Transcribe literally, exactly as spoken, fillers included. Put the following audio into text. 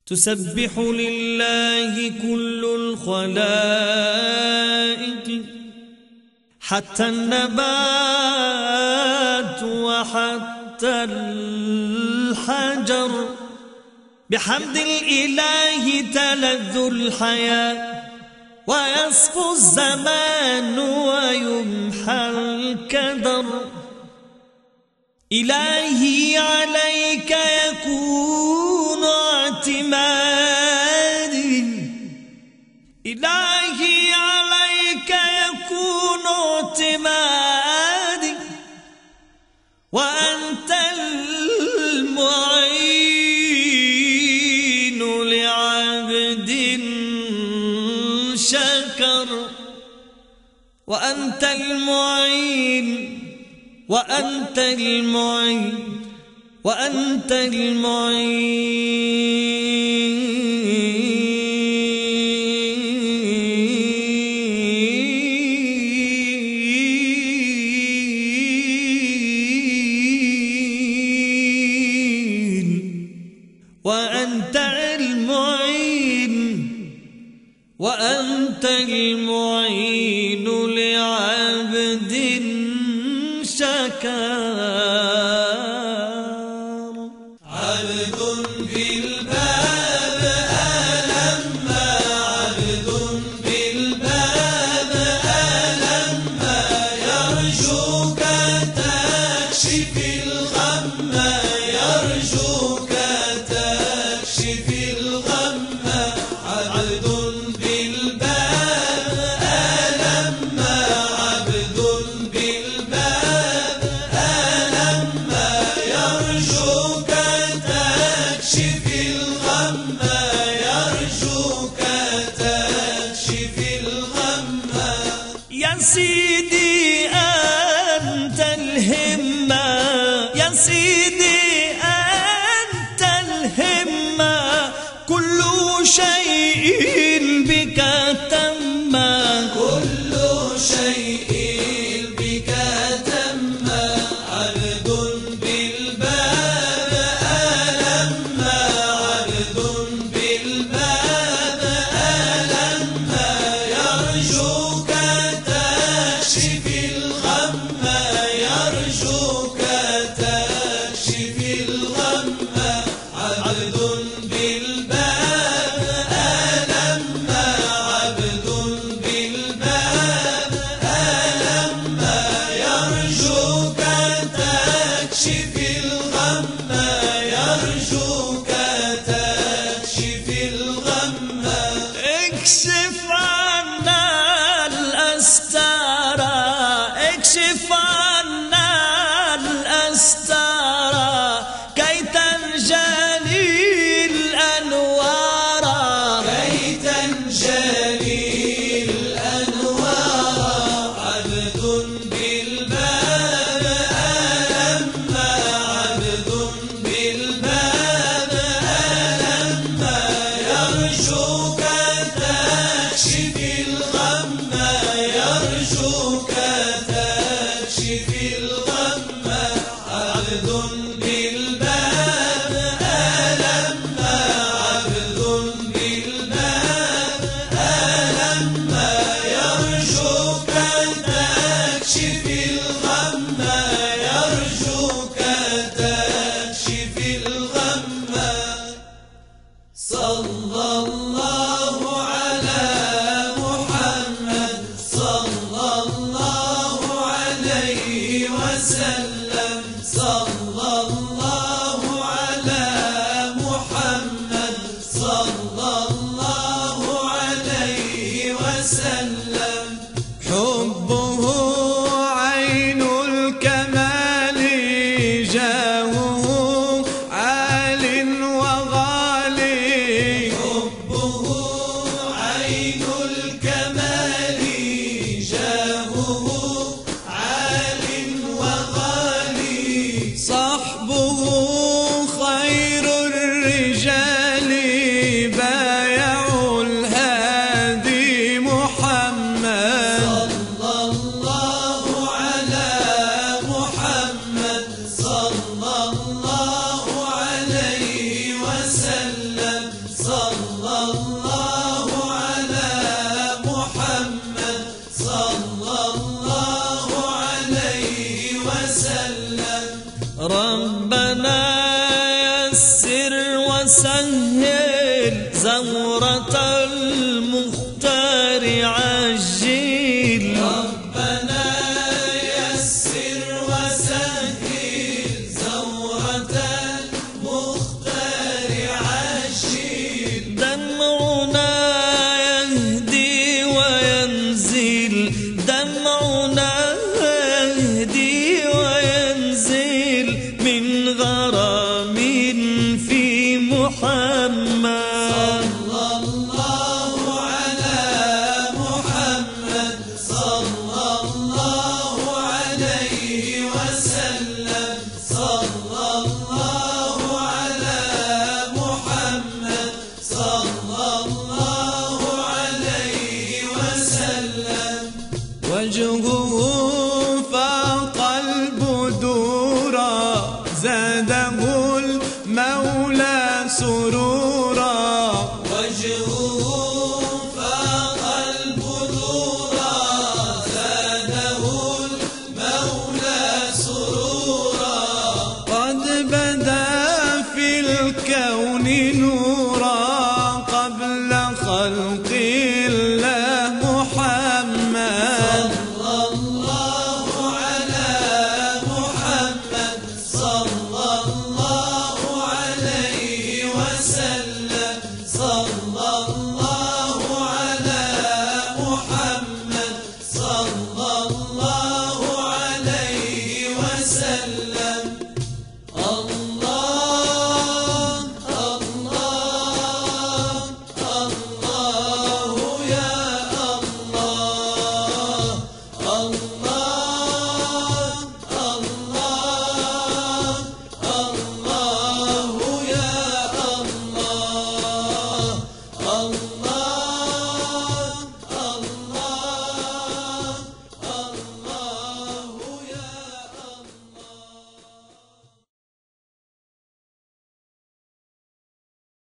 تسبح لله كل الخلائق حتى النبات وحتى الحجر، بحمد الإله تلذ الحياة ويصفو الزمان ويمحى الكدر. إلهي عليك يكون اعتمادي، إلهي عليك يكون اعتمادي، وأنت المعين لعبد شكر، وأنت المعين وأنت المعين وأنت المعين وأنت المعين وأنت المعين لعبد شكر. عبد بالباب ألما، عبد بالباب ألما، يرجوك تكشف الغم، يرجوك تكشف الغم. عبد بالباب ألما، عبد بالباب ألما، يرجوك تكشف الغم، يرجوك تكشف الغم. يا سيدي أنت الهمة، يا سيدي أنت الهمة، كل شيء بك تم، كل شيء بك تم. عبد بالباب ألما، عبد بالباب ألما، يرجوك تكشف الغم، يرجوك تكشف الغم. عبد بالباب ألما، عبد بالباب ألما، يرجوك تكشف الغم، يرجوك تكشف الغم. اكشف عنا الأستار، اكشف عنا الأستار، كي تنجلي الأنوار، كي تنجلي الأنوار. عبد بالباب ألما، عبد بالباب ألما، يرجوك تكشف الغم، يرجوك تكشف الغم. عبد بالباب ألما، عبد بالباب ألما، يرجوك تكشف الغم، يرجوك تكشف الغم. صلى الله على محمد، صلى الله عليه وسلم، صلى الله على محمد، صلى الله عليه وسلم. حبه عين الكمال، جاهه عال وغالي، حبه عين الكمال، جاهه عال وغالي. صحبه خير الرجال صلى الله على محمد صلى الله عليه وسلم. ربنا يسر وسهل زورة